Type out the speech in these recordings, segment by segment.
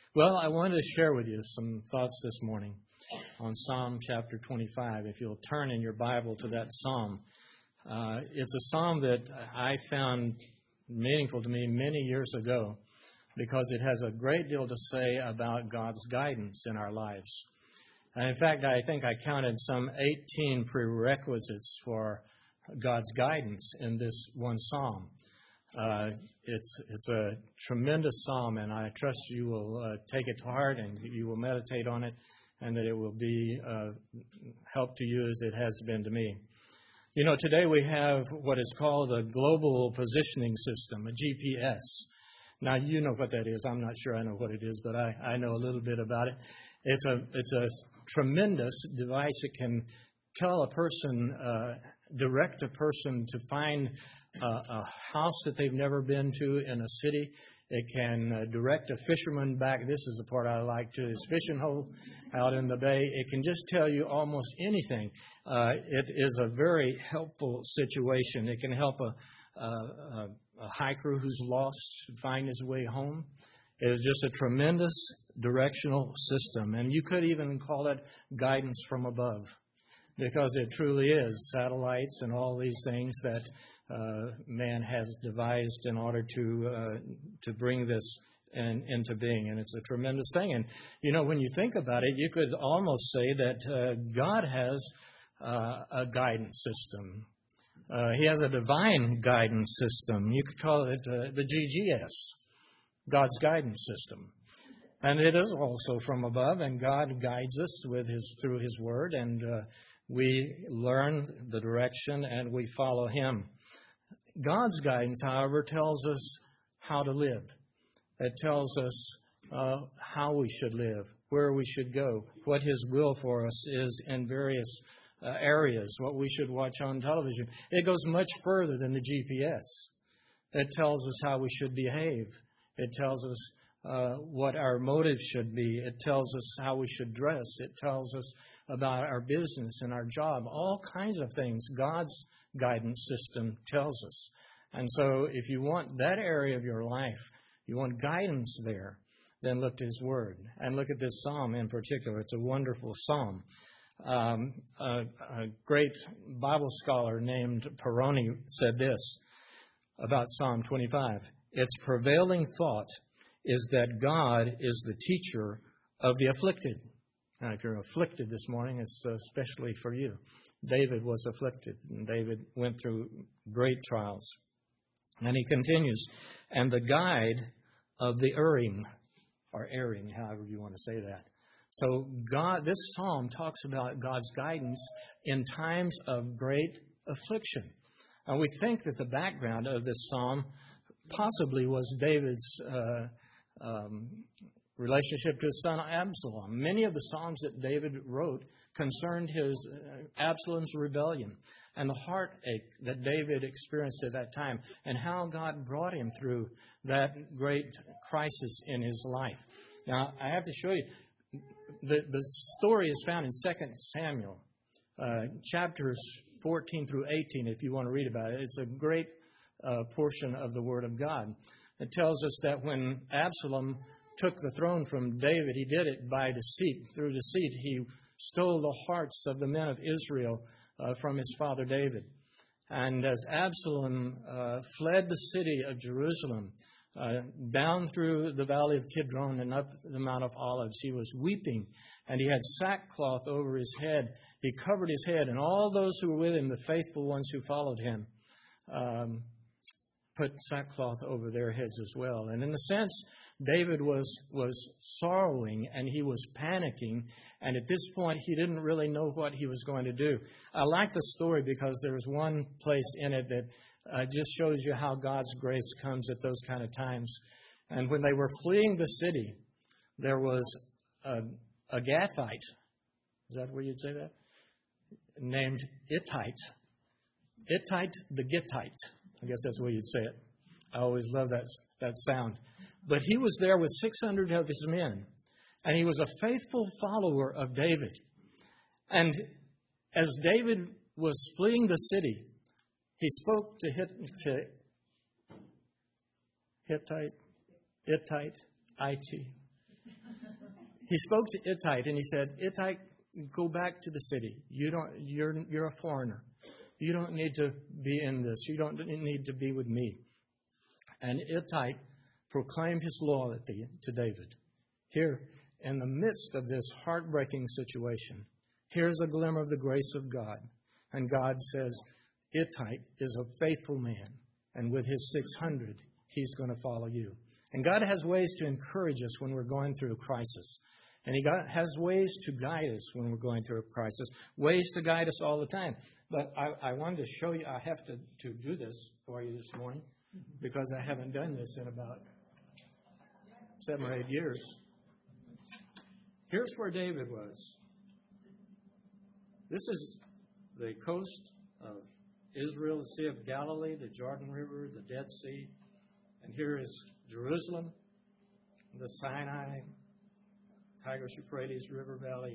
Well, I wanted to share with you some thoughts this morning on Psalm chapter 25. If you'll turn in your Bible to that psalm. It's a psalm that I found meaningful to me many years ago because it has a great deal to say about God's guidance in our lives. And in fact, I think I counted some 18 prerequisites for God's guidance in this one psalm. It's a tremendous psalm, and I trust you will take it to heart and you will meditate on it, and that it will be help to you as it has been to me. You know, today we have what is called a global positioning system, a GPS. Now, you know what that is. I'm not sure I know what it is, but I know a little bit about it. It's a tremendous device. It can tell a person, direct a person to find a house that they've never been to in a city. It can direct a fisherman back. This is the part I like, to his fishing hole out in the bay. It can just tell you almost anything. It is a very helpful situation. It can help a hiker who's lost find his way home. It is just a tremendous directional system. And you could even call it guidance from above, because it truly is satellites and all these things that man has devised in order to bring this into being. And it's a tremendous thing. And, you know, when you think about it, you could almost say that God has a guidance system. He has a divine guidance system. You could call it the GGS, God's guidance system. And it is also from above, and God guides us through His Word, and we learn the direction and we follow Him. God's guidance, however, tells us how to live. It tells us how we should live, where we should go, what His will for us is in various areas, what we should watch on television. It goes much further than the GPS. It tells us how we should behave. It tells us what our motives should be. It tells us how we should dress. It tells us about our business and our job, all kinds of things. God's guidance system tells us. And so if you want that area of your life, you want guidance there, then look to His Word. And look at this psalm in particular. It's a wonderful psalm. A great Bible scholar named Peroni said this about Psalm 25. Its prevailing thought is that God is the teacher of the afflicted. Now, if you're afflicted this morning, it's especially for you. David was afflicted, and David went through great trials. And he continues, and the guide of the erring, or erring, however you want to say that. So this psalm talks about God's guidance in times of great affliction. And we think that the background of this psalm possibly was David's relationship to his son Absalom. Many of the psalms that David wrote concerned his Absalom's rebellion and the heartache that David experienced at that time, and how God brought him through that great crisis in his life. Now, I have to show you, the story is found in 2 Samuel, chapters 14 through 18, if you want to read about it. It's a great portion of the Word of God. It tells us that when Absalom took the throne from David, he did it by deceit. Through deceit, he stole the hearts of the men of Israel from his father David. And as Absalom fled the city of Jerusalem, down through the valley of Kidron and up the Mount of Olives, he was weeping, and he had sackcloth over his head. He covered his head, and all those who were with him, the faithful ones who followed him, put sackcloth over their heads as well. And in a sense, David was sorrowing, and he was panicking, and at this point he didn't really know what he was going to do. I like the story because there was one place in it that just shows you how God's grace comes at those kind of times. And when they were fleeing the city, there was a Gathite, is that where you'd say that? Named Ittite the Gittite. I guess that's the way you'd say it. I always love that sound. But he was there with 600 of his men, and he was a faithful follower of David. And as David was fleeing the city, he spoke to Hittite, he spoke to Hittite and he said, Hittite, go back to the city. You're a foreigner. You don't need to be in this. You don't need to be with me. And Hittite proclaimed his law to David. Here, in the midst of this heartbreaking situation, here's a glimmer of the grace of God. And God says, Hittite is a faithful man. And with his 600, he's going to follow you. And God has ways to encourage us when we're going through a crisis. And He has ways to guide us when we're going through a crisis. Ways to guide us all the time. But I wanted to show you, I have to do this for you this morning, because I haven't done this in about 7 or 8 years. Here's where David was. This is the coast of Israel, the Sea of Galilee, the Jordan River, the Dead Sea. And here is Jerusalem, the Sinai, Tigris, Euphrates River Valley.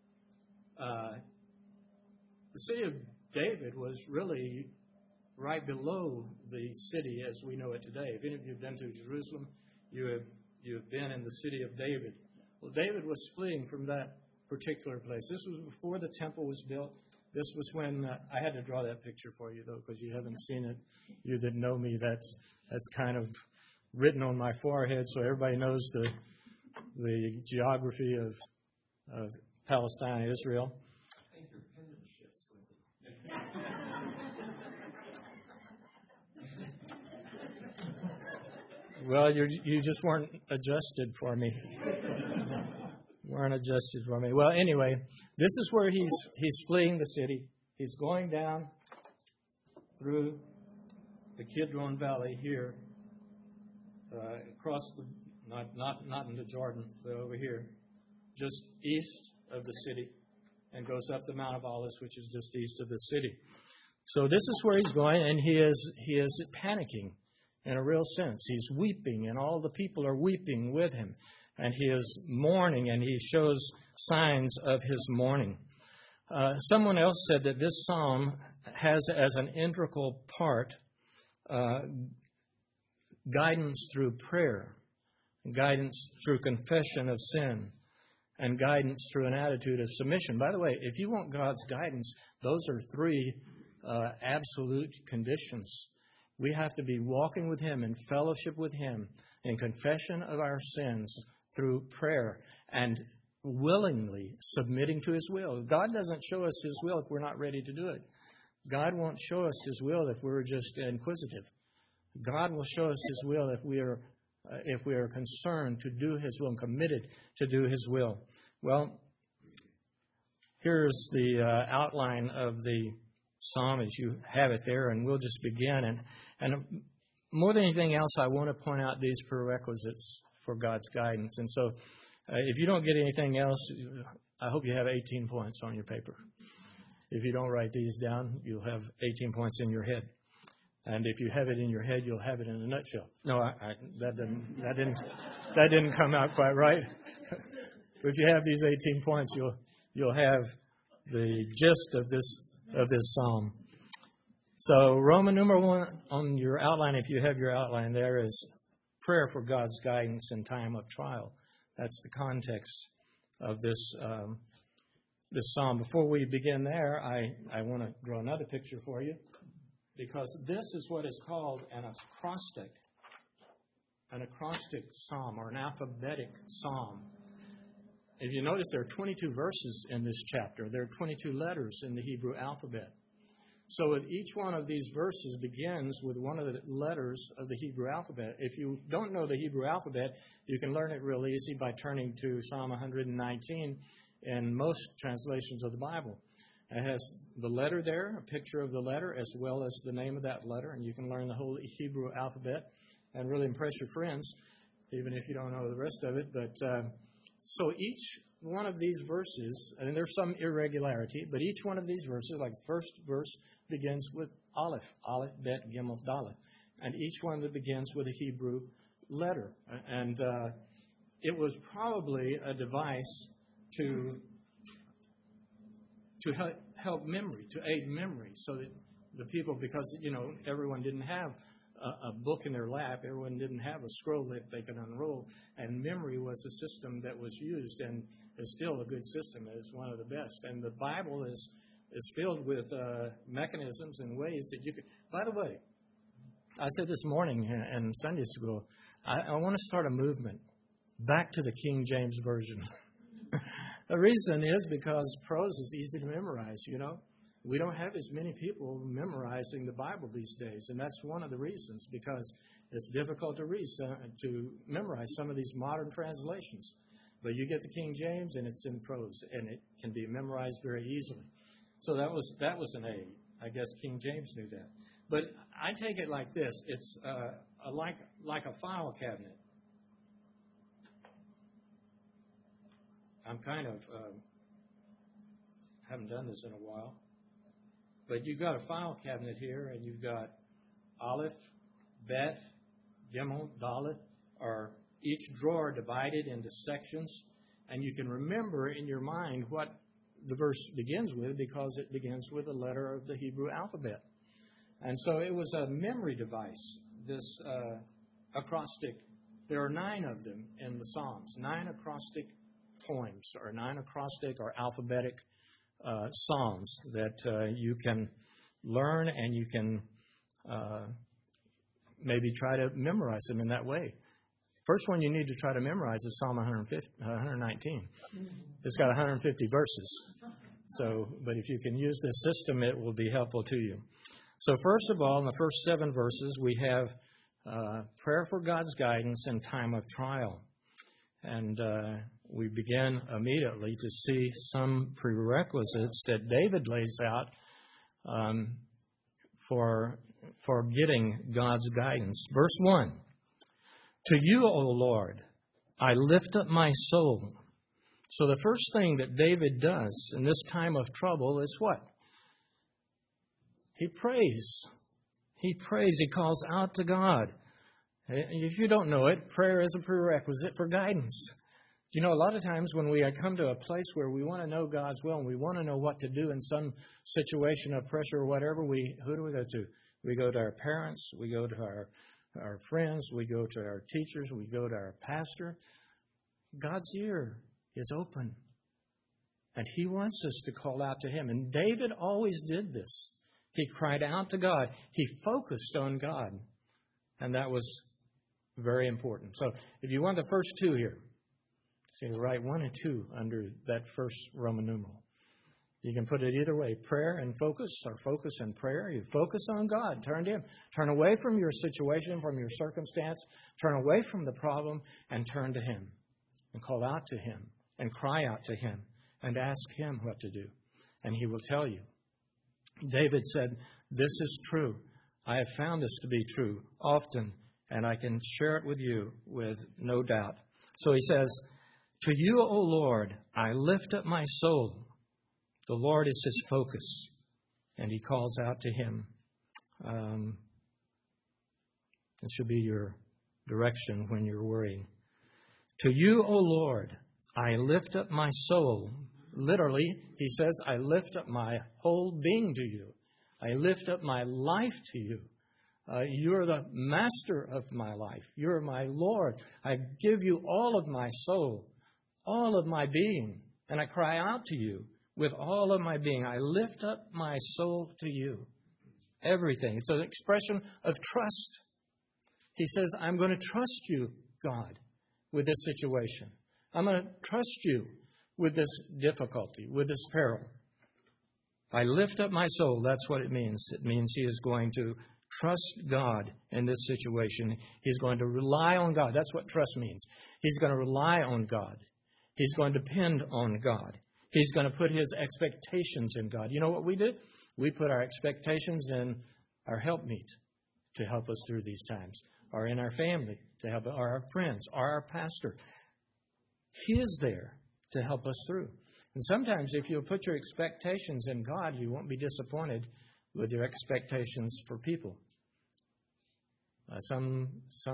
The city of David was really right below the city as we know it today. If any of you have been to Jerusalem, you have been in the city of David. Well, David was fleeing from that particular place. This was before the temple was built. This was when I had to draw that picture for you, though, because you haven't seen it. You that know me, that's kind of written on my forehead, so everybody knows the geography of Palestine and Israel. I think your penmanship's with it. Well, you just weren't adjusted for me. Weren't adjusted for me. Well, anyway, this is where he's fleeing the city. He's going down through the Kidron Valley here, across the not into Jordan, but over here, just east of the city, and goes up the Mount of Olives, which is just east of the city. So this is where he's going, and he is panicking in a real sense. He's weeping, and all the people are weeping with him. And he is mourning, and he shows signs of his mourning. Someone else said that this psalm has as an integral part guidance through prayer, guidance through confession of sin, and guidance through an attitude of submission. By the way, if you want God's guidance, those are 3 absolute conditions. We have to be walking with Him in fellowship with Him, in confession of our sins through prayer, and willingly submitting to His will. God doesn't show us His will if we're not ready to do it. God won't show us His will if we're just inquisitive. God will show us His will if we are concerned to do His will and committed to do His will. Well, here's the outline of the psalm as you have it there, and we'll just begin. And more than anything else, I want to point out these prerequisites for God's guidance. And so if you don't get anything else, I hope you have 18 points on your paper. If you don't write these down, you'll have 18 points in your head. And if you have it in your head, you'll have it in a nutshell. No, that didn't come out quite right. If you have these 18 points, you'll have the gist of this psalm. So Roman numeral 1 on your outline, if you have your outline there, is prayer for God's guidance in time of trial. That's the context of this psalm. Before we begin there, I want to draw another picture for you, because this is what is called an acrostic psalm, or an alphabetic psalm. If you notice, there are 22 verses in this chapter. There are 22 letters in the Hebrew alphabet. So each one of these verses begins with one of the letters of the Hebrew alphabet. If you don't know the Hebrew alphabet, you can learn it real easy by turning to Psalm 119 in most translations of the Bible. It has the letter there, a picture of the letter, as well as the name of that letter, and you can learn the whole Hebrew alphabet and really impress your friends, even if you don't know the rest of it. But so each one of these verses, and there's some irregularity, but each one of these verses, like the first verse, begins with Aleph, Aleph, Bet, Gimel, Dalet, and each one that begins with a Hebrew letter. And it was probably a device to help memory, to aid memory, so that the people, because everyone didn't have a book in their lap. Everyone didn't have a scroll that they could unroll, and memory was a system that was used and is still a good system. It's one of the best. And the Bible is filled with mechanisms and ways that you can. By the way, I said this morning in Sunday school, I want to start a movement back to the King James Version. The reason is because prose is easy to memorize, you know. We don't have as many people memorizing the Bible these days, and that's one of the reasons, because it's difficult to read, to memorize some of these modern translations. But you get the King James, and it's in prose, and it can be memorized very easily. So that was an aid. I guess King James knew that. But I take it like this. It's like a file cabinet. I'm kind of haven't done this in a while. But you've got a file cabinet here, and you've got Aleph, Bet, Gimel, Dalet, are each drawer divided into sections, and you can remember in your mind what the verse begins with, because it begins with a letter of the Hebrew alphabet. And so it was a memory device, this acrostic. There are 9 of them in the Psalms, 9 acrostic poems, or 9 acrostic or alphabetic psalms that you can learn, and you can maybe try to memorize them in that way. First one you need to try to memorize is Psalm 119. It's got 150 verses. So, but if you can use this system, it will be helpful to you. So first of all, in the first 7 verses, we have prayer for God's guidance in time of trial. And we begin immediately to see some prerequisites that David lays out for getting God's guidance. Verse 1, to you, O Lord, I lift up my soul. So the first thing that David does in this time of trouble is what? He prays. He prays. He calls out to God. If you don't know it, prayer is a prerequisite for guidance. You know, a lot of times when we come to a place where we want to know God's will and we want to know what to do in some situation of pressure or whatever, who do we go to? We go to our parents, we go to our friends, we go to our teachers, we go to our pastor. God's ear is open, and He wants us to call out to Him. And David always did this. He cried out to God. He focused on God, and that was very important. So if you want the first 2 here, so you write 1 and 2 under that first Roman numeral. You can put it either way, prayer and focus, or focus and prayer. You focus on God, turn to Him. Turn away from your situation, from your circumstance. Turn away from the problem and turn to Him. And call out to Him and cry out to Him and ask Him what to do. And He will tell you. David said, this is true. I have found this to be true often, and I can share it with you with no doubt. So he says, to you, O Lord, I lift up my soul. The Lord is his focus, and he calls out to Him. It should be your direction when you're worrying. To you, O Lord, I lift up my soul. Literally, he says, I lift up my whole being to you. I lift up my life to you. You're the master of my life. You're my Lord. I give you all of my soul, all of my being, and I cry out to you with all of my being. I lift up my soul to you. Everything. It's an expression of trust. He says, I'm going to trust you, God, with this situation. I'm going to trust you with this difficulty, with this peril. I lift up my soul. That's what it means. It means he is going to trust God in this situation. He's going to rely on God. That's what trust means. He's going to rely on God. He's going to depend on God. He's going to put his expectations in God. You know what we do? We put our expectations in our helpmeet to help us through these times, or in our family to help, or our friends, or our pastor. He is there to help us through. And sometimes if you'll put your expectations in God, you won't be disappointed with your expectations for people. Some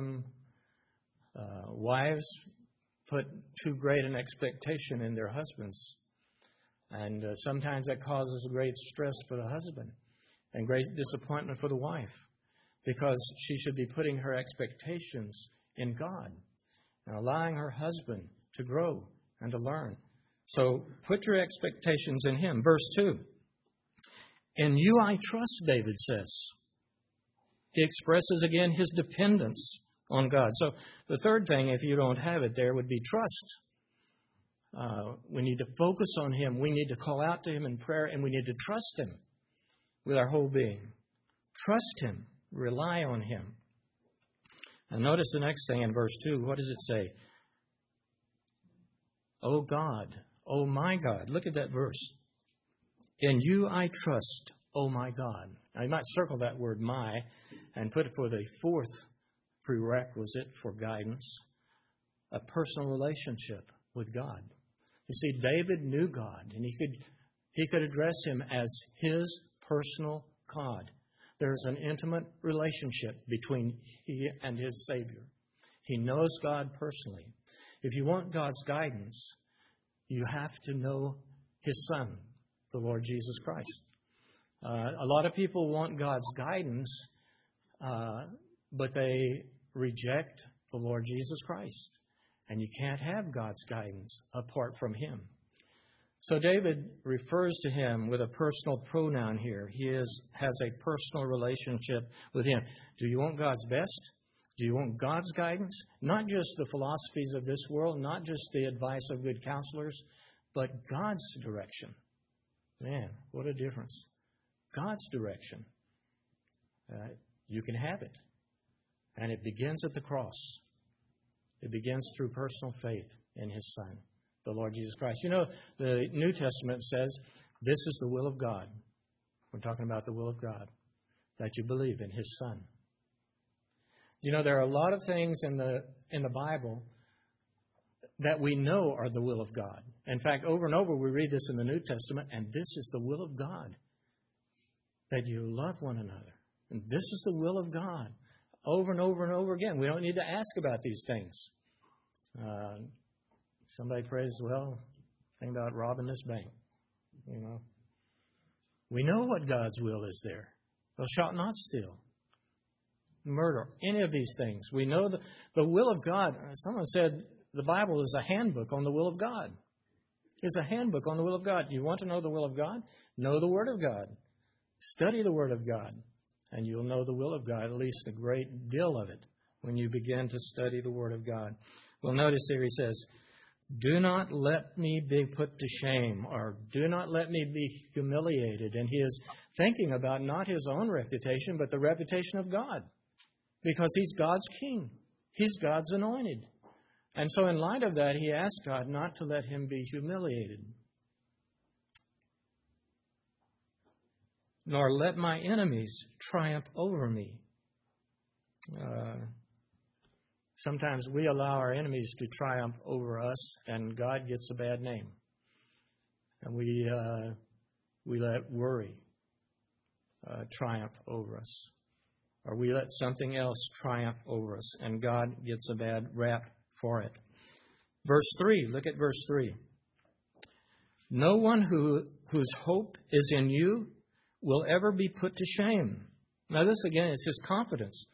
wives put too great an expectation in their husbands. And sometimes that causes great stress for the husband and great disappointment for the wife. because she should be putting her expectations in God and allowing her husband to grow and to learn. So put your expectations in Him. Verse 2. In you I trust, David says. He expresses again his dependence on God. So the third thing, if you don't have it there, would be trust. We need to focus on Him. We need to call out to Him in prayer, and we need to trust Him with our whole being. Trust Him. Rely on Him. And notice the next thing in verse 2. What does it say? O God, O my God. Look at that verse. In you I trust, O my God. Now, you might circle that word my and put it for the fourth prerequisite for guidance, a personal relationship with God. You see, David knew God, and he could address Him as his personal God. There's an intimate relationship between he and his Savior. He knows God personally. If you want God's guidance, you have to know His Son, the Lord Jesus Christ. A lot of people want God's guidance, but they reject the Lord Jesus Christ. And you can't have God's guidance apart from Him. So David refers to Him with a personal pronoun here. He has a personal relationship with Him. Do you want God's best? Do you want God's guidance? Not just the philosophies of this world, not just the advice of good counselors, but God's direction. Man, what a difference. God's direction. You can have it. And it begins at the cross. It begins through personal faith in His Son, the Lord Jesus Christ. You know, the New Testament says, this is the will of God. We're talking about the will of God, that you believe in His Son. You know, there are a lot of things in the Bible that we know are the will of God. In fact, over and over we read this in the New Testament, and this is the will of God, that you love one another. And this is the will of God. Over and over and over again. We don't need to ask about these things. Somebody prays, well, think about robbing this bank. You know, we know what God's will is there. Thou shalt not steal, murder, any of these things. We know the will of God. Someone said the Bible is a handbook on the will of God. It's a handbook on the will of God. You want to know the will of God? Know the Word of God. Study the Word of God. And you'll know the will of God, at least a great deal of it, when you begin to study the Word of God. Well, notice here he says, do not let me be put to shame, or do not let me be humiliated. And he is thinking about not his own reputation, but the reputation of God, because he's God's king. He's God's anointed. And so in light of that, he asked God not to let him be humiliated. Nor let my enemies triumph over me. Sometimes we allow our enemies to triumph over us, and God gets a bad name. And we let worry triumph over us. Or we let something else triumph over us, and God gets a bad rap for it. Verse 3, look at verse 3. No one whose hope is in you will ever be put to shame. Now this again is his confidence.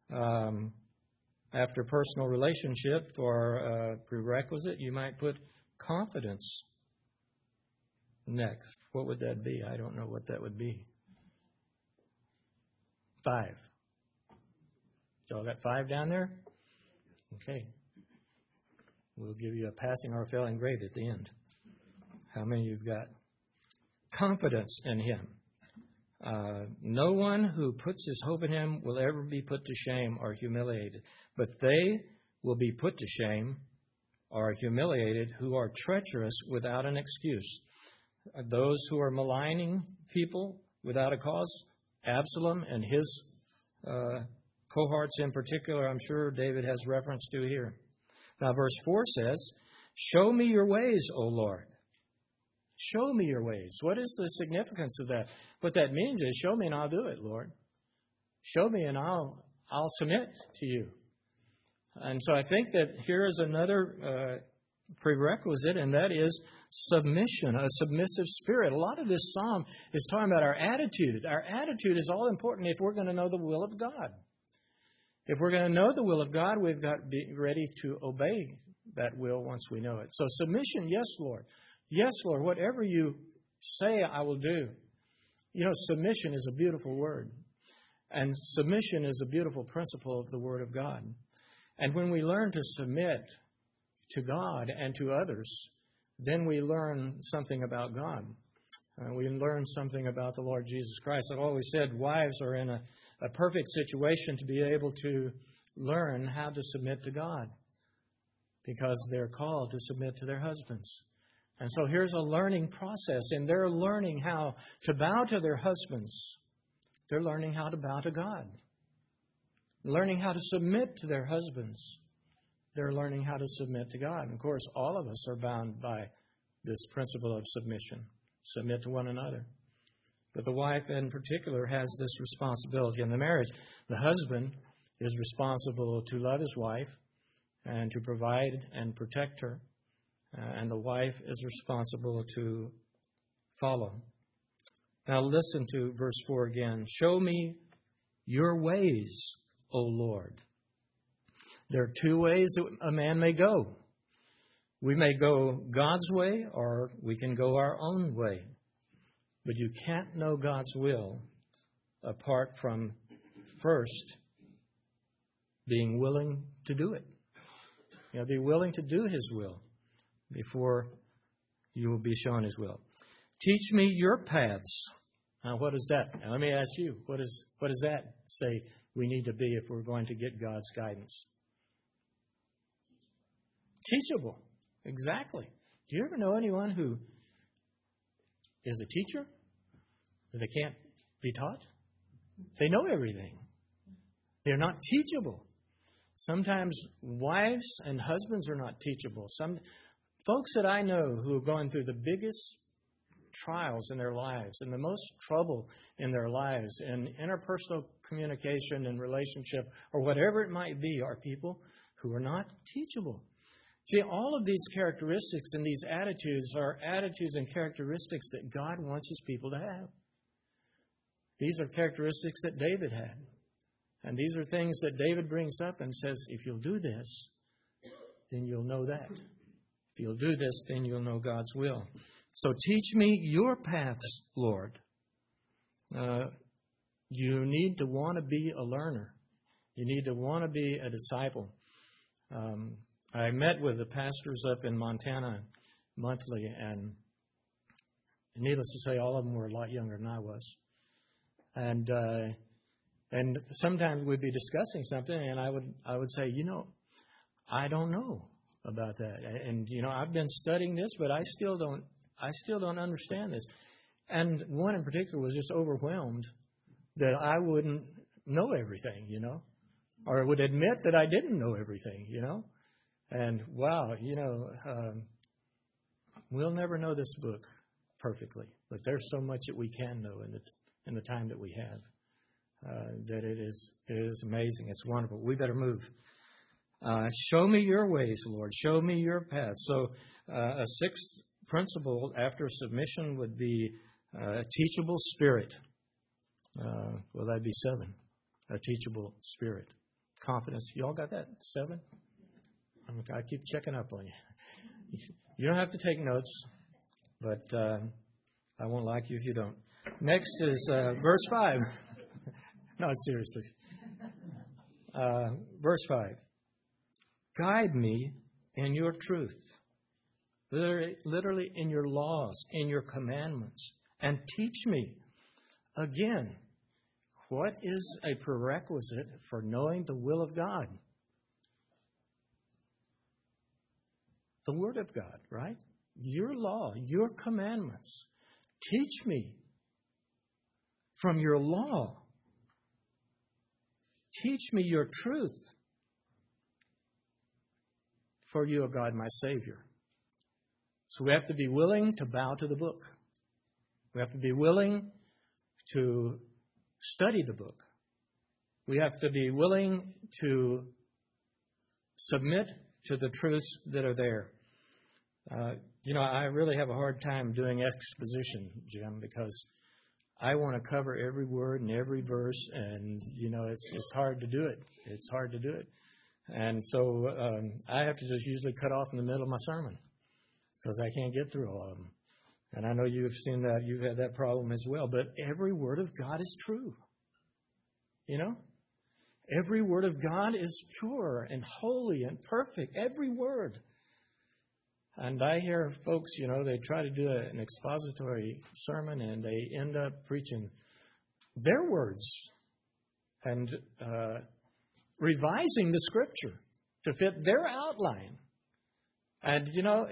After personal relationship or prerequisite, you might put confidence next. What would that be? I don't know what that would be. 5. Y'all got 5 down there? Okay. We'll give you a passing or a failing grade at the end. How many you've got? Confidence in Him. No one who puts his hope in Him will ever be put to shame or humiliated. But they will be put to shame or humiliated who are treacherous without an excuse. Those who are maligning people without a cause, Absalom and his cohorts in particular, I'm sure David has reference to here. Now verse 4 says, show me your ways, O Lord. Show me your ways. What is the significance of that? What that means is, show me and I'll do it, Lord. Show me and I'll submit to you. And so I think that here is another prerequisite, and that is submission, a submissive spirit. A lot of this psalm is talking about our attitude. Our attitude is all important if we're going to know the will of God. If we're going to know the will of God, we've got to be ready to obey that will once we know it. So submission, yes, Lord. Yes, Lord, whatever you say, I will do. You know, submission is a beautiful word. And submission is a beautiful principle of the Word of God. And when we learn to submit to God and to others, then we learn something about God. We learn something about the Lord Jesus Christ. I've always said wives are in a perfect situation to be able to learn how to submit to God because they're called to submit to their husbands. And so here's a learning process, and they're learning how to bow to their husbands. They're learning how to bow to God. Learning how to submit to their husbands. They're learning how to submit to God. And of course, all of us are bound by this principle of submission. Submit to one another. But the wife in particular has this responsibility in the marriage. The husband is responsible to love his wife and to provide and protect her. And the wife is responsible to follow. Now listen to verse 4 again. Show me your ways, O Lord. There are two ways that a man may go. We may go God's way or we can go our own way. But you can't know God's will apart from first being willing to do it. You know, be willing to do His will before you will be shown His will. Teach me your paths. Now, what is that? Now, let me ask you, what does that say we need to be if we're going to get God's guidance? Teachable. Exactly. Do you ever know anyone who is a teacher? They can't be taught? They know everything. They're not teachable. Sometimes wives and husbands are not teachable. Some folks that I know who are going through the biggest trials in their lives and the most trouble in their lives in interpersonal communication and relationship or whatever it might be are people who are not teachable. See, all of these characteristics and these attitudes are attitudes and characteristics that God wants His people to have. These are characteristics that David had. And these are things that David brings up and says, if you'll do this, then you'll know that. If you'll do this, then you'll know God's will. So teach me your paths, Lord. You need to want to be a learner. You need to want to be a disciple. I met with the pastors up in Montana monthly, and needless to say, all of them were a lot younger than I was. And sometimes we'd be discussing something, and I would say, I don't know about that. And I've been studying this, but I still don't understand this. And one in particular was just overwhelmed that I wouldn't know everything, or would admit that I didn't know everything, And wow, we'll never know this book perfectly, but there's so much that we can know in the time that we have. That it is amazing. It's wonderful. We better move. Show me your ways, Lord. Show me your paths. So a sixth principle after submission would be a teachable spirit. Well, that'd be 7. A teachable spirit. Confidence. You all got that? 7? I keep checking up on you. You don't have to take notes, but I won't like you if you don't. Next is verse 5. No, seriously. Verse 5. Guide me in your truth. Literally in your laws, in your commandments. And teach me. Again, what is a prerequisite for knowing the will of God? The Word of God, right? Your law, your commandments. Teach me from your law. Teach me your truth. For you, O God, my Savior. So we have to be willing to bow to the book. We have to be willing to study the book. We have to be willing to submit to the truths that are there. I really have a hard time doing exposition, Jim, because I want to cover every word and every verse, and, it's hard to do it. It's hard to do it. And so I have to just usually cut off in the middle of my sermon because I can't get through all of them. And I know you've seen that. You've had that problem as well. But every word of God is true. Every word of God is pure and holy and perfect. Every word. And I hear folks, they try to do an expository sermon and they end up preaching their words and revising the Scripture to fit their outline. And,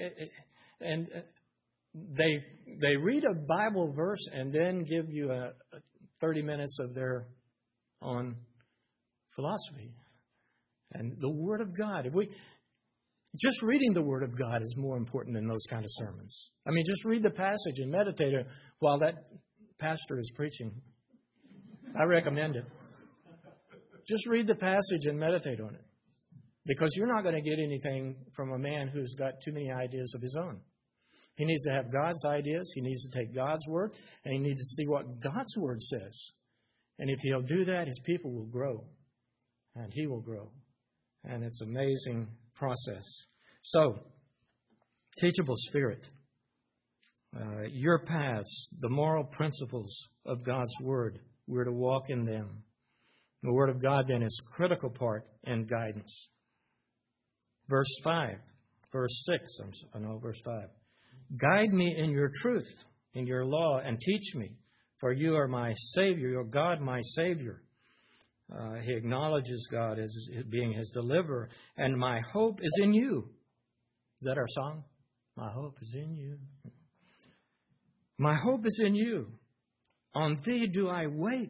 they read a Bible verse and then give you 30 minutes of their own philosophy. And the Word of God, just reading the Word of God is more important than those kind of sermons. I mean, just read the passage and meditate it while that pastor is preaching. I recommend it. Just read the passage and meditate on it. Because you're not going to get anything from a man who's got too many ideas of his own. He needs to have God's ideas. He needs to take God's Word. And he needs to see what God's Word says. And if he'll do that, his people will grow. And he will grow. And it's an amazing process. So, teachable spirit. Your paths, the moral principles of God's Word, we're to walk in them. The Word of God then is a critical part in guidance. Verse 5, verse 6, verse 5. Guide me in your truth, in your law, and teach me, for you are my Savior, your God, my Savior. He acknowledges God as being his deliverer, and my hope is in you. Is that our song? My hope is in you. My hope is in you. On thee do I wait.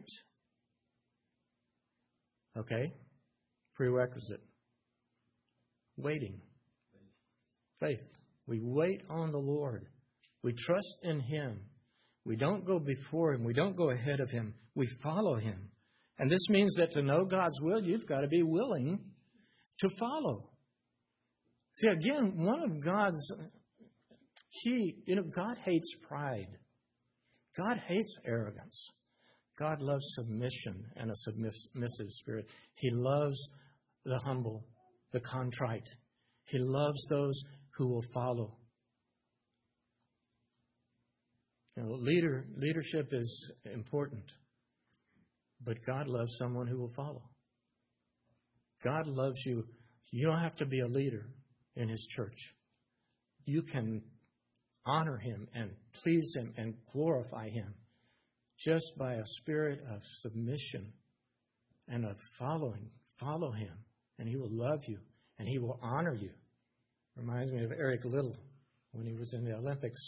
Okay, prerequisite. Waiting. Faith. We wait on the Lord. We trust in Him. We don't go before Him. We don't go ahead of Him. We follow Him. And this means that to know God's will, you've got to be willing to follow. See, again, one of God's key, God hates pride. God hates arrogance. God loves submission and a submissive spirit. He loves the humble, the contrite. He loves those who will follow. Leadership is important, but God loves someone who will follow. God loves you. You don't have to be a leader in His church. You can honor Him and please Him and glorify Him just by a spirit of submission and of following. Follow Him, and He will love you, and He will honor you. Reminds me of Eric Liddell when he was in the Olympics,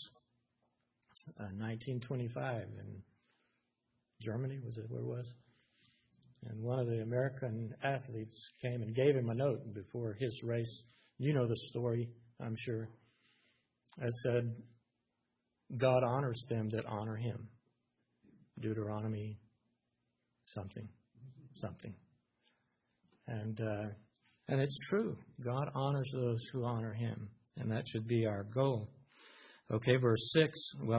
1925 in Germany, was it where it was? And one of the American athletes came and gave him a note before his race. You know the story, I'm sure. It said, God honors them that honor Him. Deuteronomy something. And it's true. God honors those who honor Him. And that should be our goal. Okay, verse 6.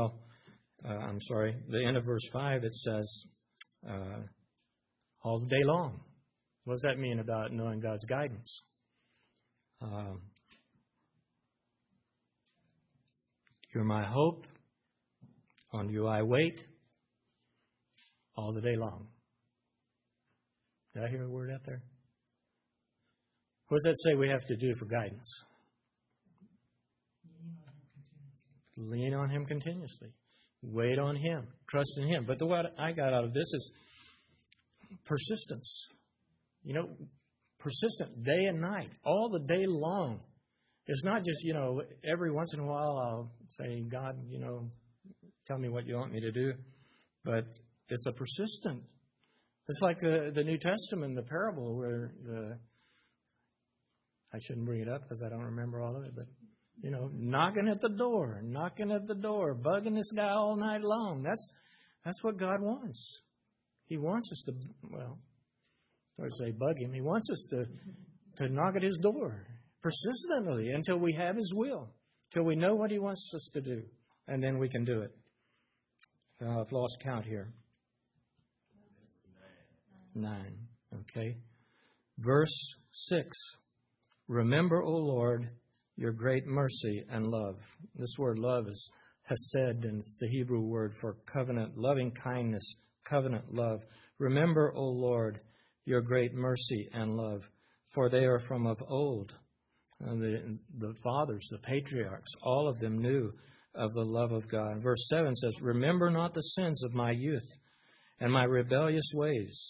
The end of verse 5, it says, all the day long. What does that mean about knowing God's guidance? You're my hope. On you I wait. All the day long. Did I hear a word out there? What does that say we have to do for guidance? Lean on Him continuously. Wait on Him. Trust in Him. But what I got out of this is persistence. Persistent day and night, all the day long. It's not just, every once in a while I'll say, God, tell me what you want me to do. But it's a persistent. It's like the New Testament, the parable where I shouldn't bring it up because I don't remember all of it, but, knocking at the door, bugging this guy all night long. That's what God wants. He wants us to, bug Him. He wants us to knock at His door persistently until we have His will. till we know what He wants us to do, and then we can do it. I've lost count here. 9. Okay. Verse 6. Remember, O Lord, your great mercy and love. This word love is hesed, and it's the Hebrew word for covenant, loving kindness, covenant love. Remember, O Lord, your great mercy and love, for they are from of old. The fathers, the patriarchs, all of them knew of the love of God. Verse 7 says, remember not the sins of my youth and my rebellious ways.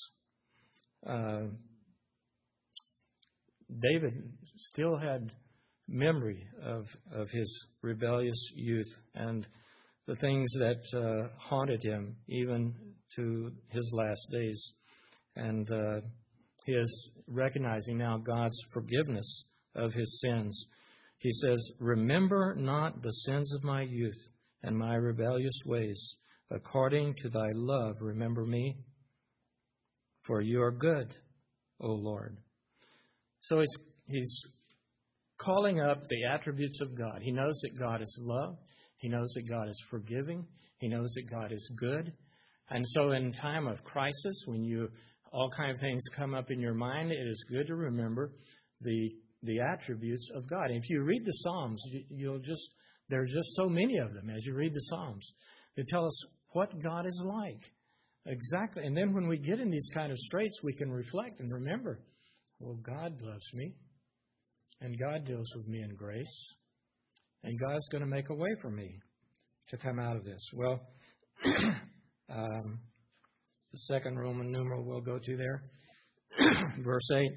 David still had memory of his rebellious youth and the things that haunted him even to his last days. And he is recognizing now God's forgiveness of his sins. He says, remember not the sins of my youth and my rebellious ways. According to thy love, remember me, for you are good, O Lord. So he's calling up the attributes of God. He knows that God is love. He knows that God is forgiving. He knows that God is good. And so in time of crisis, when all kind of things come up in your mind, it is good to remember the attributes of God. And if you read the Psalms, there are just so many of them as you read the Psalms. They tell us what God is like. Exactly. And then when we get in these kind of straits, we can reflect and remember, well, God loves me, and God deals with me in grace, and God's going to make a way for me to come out of this. Well, the second Roman numeral we'll go to there, verse 8.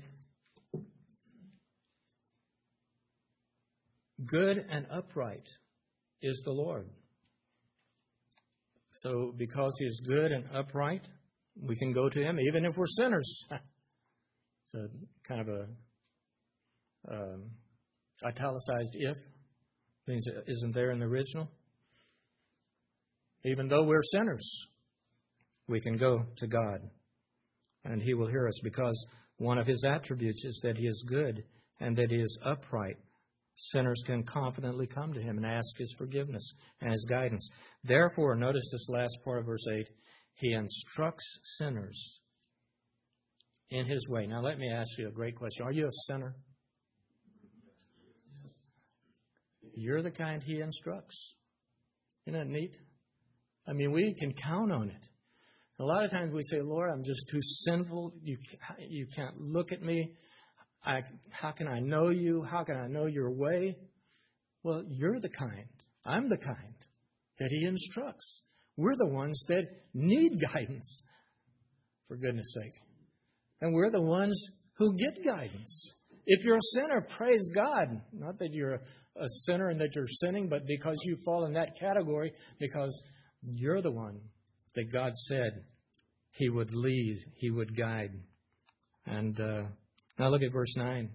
Good and upright is the Lord. So because He is good and upright, we can go to Him even if we're sinners. It's a kind of a italicized if. Means it isn't there in the original. Even though we're sinners, we can go to God and He will hear us, because one of His attributes is that He is good and that He is upright. Sinners can confidently come to Him and ask His forgiveness and His guidance. Therefore, notice this last part of verse 8, He instructs sinners in His way. Now, let me ask you a great question. Are you a sinner? You're the kind He instructs. Isn't that neat? I mean, we can count on it. A lot of times we say, Lord, I'm just too sinful. You can't look at me. How can I know you? How can I know your way? Well, you're the kind. I'm the kind that He instructs. We're the ones that need guidance, for goodness sake. And we're the ones who get guidance. If you're a sinner, praise God. Not that you're a sinner and that you're sinning, but because you fall in that category, because you're the one that God said He would lead, He would guide. And now look at verse 9.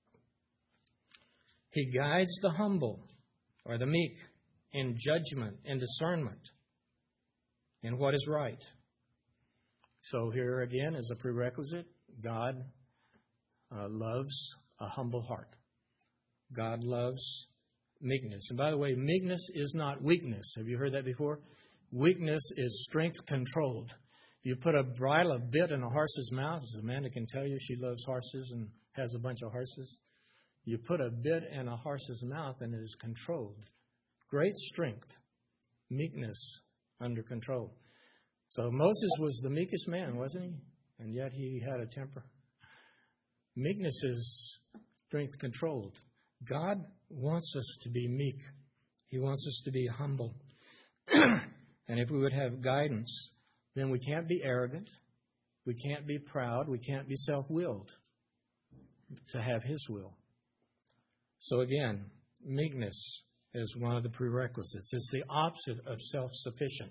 He guides the humble, or the meek, in judgment, in discernment, in what is right. So here again is a prerequisite. God loves a humble heart. God loves meekness. And by the way, meekness is not weakness. Have you heard that before? Weakness is strength controlled. You put a bridle, a bit in a horse's mouth, as Amanda can tell you, she loves horses and has a bunch of horses. You put a bit in a horse's mouth and it is controlled. Great strength, meekness under control. So Moses was the meekest man, wasn't he? And yet he had a temper. Meekness is strength controlled. God wants us to be meek. He wants us to be humble. And if we would have guidance, then we can't be arrogant, we can't be proud, we can't be self-willed to have His will. So again, meekness is one of the prerequisites. It's the opposite of self-sufficient.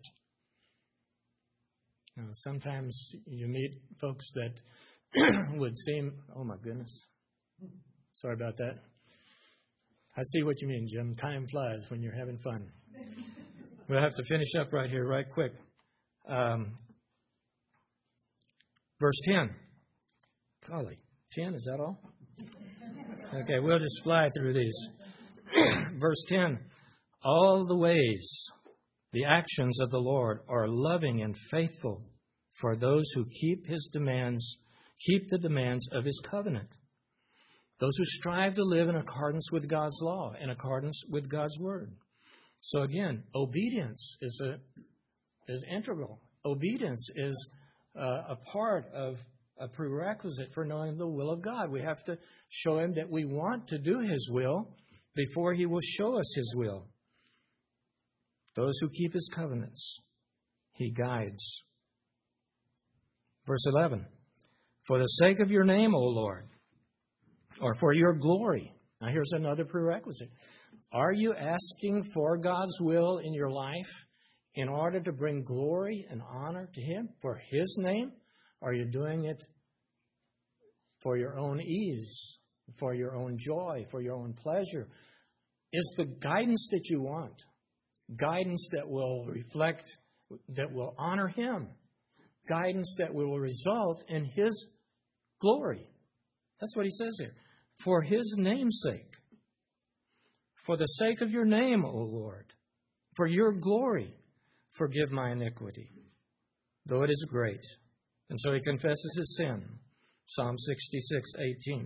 Now, sometimes you meet folks that would seem, oh my goodness, sorry about that. I see what you mean, Jim. Time flies when you're having fun. We'll have to finish up right here, right quick. Verse 10. Golly, 10, is that all? Okay, we'll just fly through these. Verse 10. All the ways, the actions of the Lord are loving and faithful for those who keep His demands, keep the demands of His covenant. Those who strive to live in accordance with God's law, in accordance with God's word. So again, obedience is integral. Obedience is a part of a prerequisite for knowing the will of God. We have to show Him that we want to do His will before He will show us His will. Those who keep His covenants, He guides. Verse 11, for the sake of your name, O Lord, or for your glory. Now here's another prerequisite. Are you asking for God's will in your life in order to bring glory and honor to Him for His name? Or are you doing it for your own ease, for your own joy, for your own pleasure? Is the guidance that you want guidance that will reflect, that will honor Him, guidance that will result in His glory? That's what he says here. For His name's sake. For the sake of your name, O Lord. For your glory. Forgive my iniquity, though it is great. And so he confesses his sin. Psalm 66:18.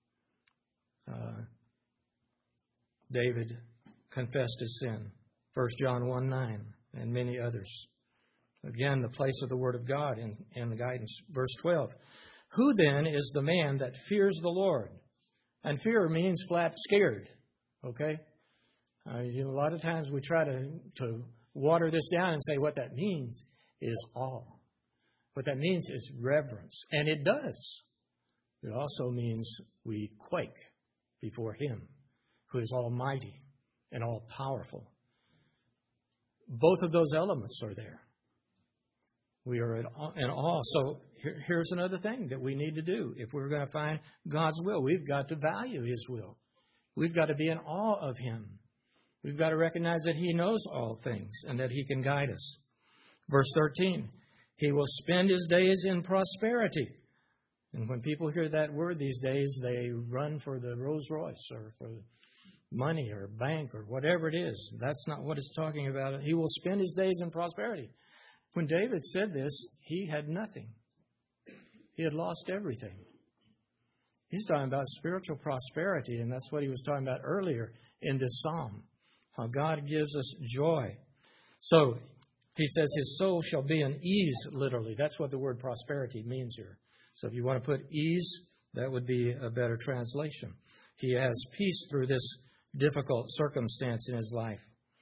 David confessed his sin. 1 John 1:9, and many others. Again, the place of the Word of God in the guidance. Verse 12. Who then is the man that fears the Lord? And fear means flat scared. Okay? A lot of times we try to water this down and say what that means is awe. What that means is reverence. And it does. It also means we quake before Him, who is almighty and all-powerful. Both of those elements are there. We are in awe. So here's another thing that we need to do. If we're going to find God's will, we've got to value His will. We've got to be in awe of Him. We've got to recognize that He knows all things and that He can guide us. Verse 13, He will spend His days in prosperity. And when people hear that word these days, they run for the Rolls Royce or for money or bank or whatever it is. That's not what it's talking about. He will spend His days in prosperity. When David said this, he had nothing. He had lost everything. He's talking about spiritual prosperity, and that's what he was talking about earlier in this psalm, how God gives us joy. So he says his soul shall be in ease, literally. That's what the word prosperity means here. So if you want to put ease, that would be a better translation. He has peace through this difficult circumstance in his life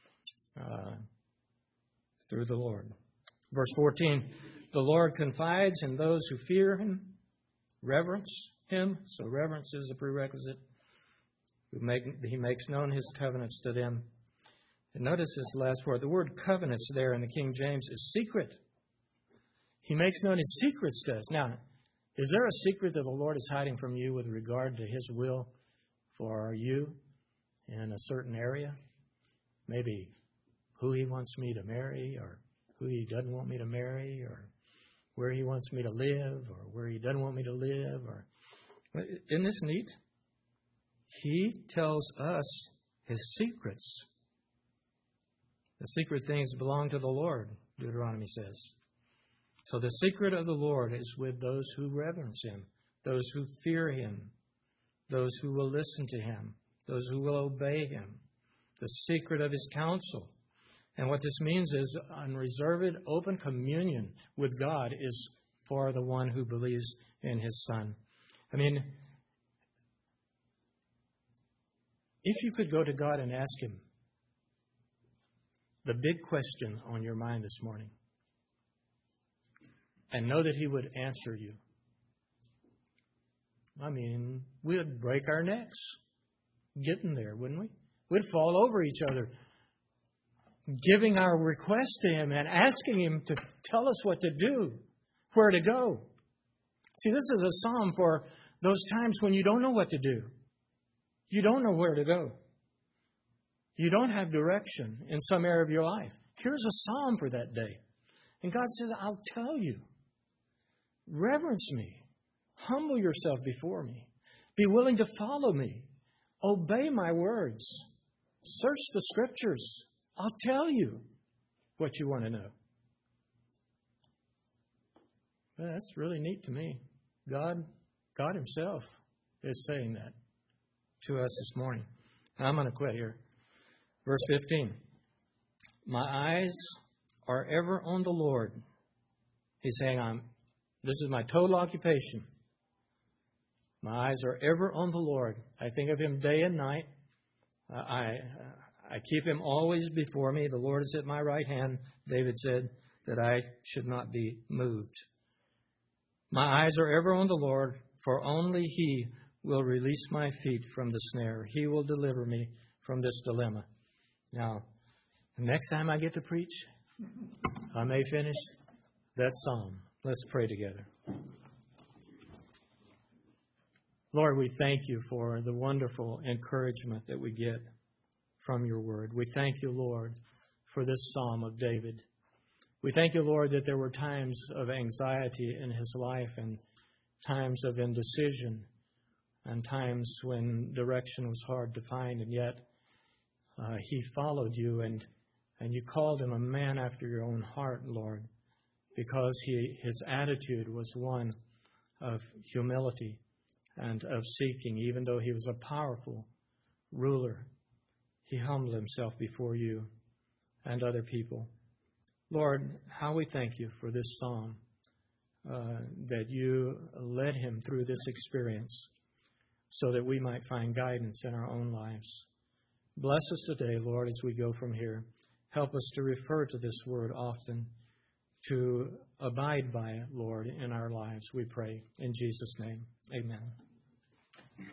through the Lord. Verse 14, the Lord confides in those who fear Him, reverence Him. So reverence is a prerequisite. He makes known His covenants to them. And notice this last word. The word covenants there in the King James is secret. He makes known His secrets to us. Now, is there a secret that the Lord is hiding from you with regard to His will for you in a certain area? Maybe who He wants me to marry, or who He doesn't want me to marry, or where He wants me to live, or where He doesn't want me to live. Or isn't this neat? He tells us His secrets. The secret things belong to the Lord, Deuteronomy says. So the secret of the Lord is with those who reverence Him, those who fear Him, those who will listen to Him, those who will obey Him. The secret of His counsel. And what this means is unreserved, open communion with God is for the one who believes in His Son. I mean, if you could go to God and ask Him the big question on your mind this morning, and know that He would answer you, I mean, we'd break our necks getting there, wouldn't we? We'd fall over each other, giving our request to Him and asking Him to tell us what to do, where to go. See, this is a psalm for those times when you don't know what to do. You don't know where to go. You don't have direction in some area of your life. Here's a psalm for that day. And God says, I'll tell you. Reverence me. Humble yourself before me. Be willing to follow me. Obey my words. Search the Scriptures. I'll tell you what you want to know. Well, that's really neat to me. God Himself is saying that to us this morning. I'm going to quit here. Verse 15. My eyes are ever on the Lord. He's saying, this is my total occupation. My eyes are ever on the Lord. I think of Him day and night. I keep Him always before me. The Lord is at my right hand, David said, that I should not be moved. My eyes are ever on the Lord, for only He will release my feet from the snare. He will deliver me from this dilemma. Now, the next time I get to preach, I may finish that psalm. Let's pray together. Lord, we thank You for the wonderful encouragement that we get from Your Word. We thank You, Lord, for this psalm of David. We thank You, Lord, that there were times of anxiety in his life and times of indecision and times when direction was hard to find, and yet he followed You and You called him a man after Your own heart, Lord, because his attitude was one of humility and of seeking. Even though he was a powerful ruler, he humbled himself before You and other people. Lord, how we thank You for this psalm, that You led him through this experience so that we might find guidance in our own lives. Bless us today, Lord, as we go from here. Help us to refer to this word often, to abide by it, Lord, in our lives, we pray. In Jesus' name, amen.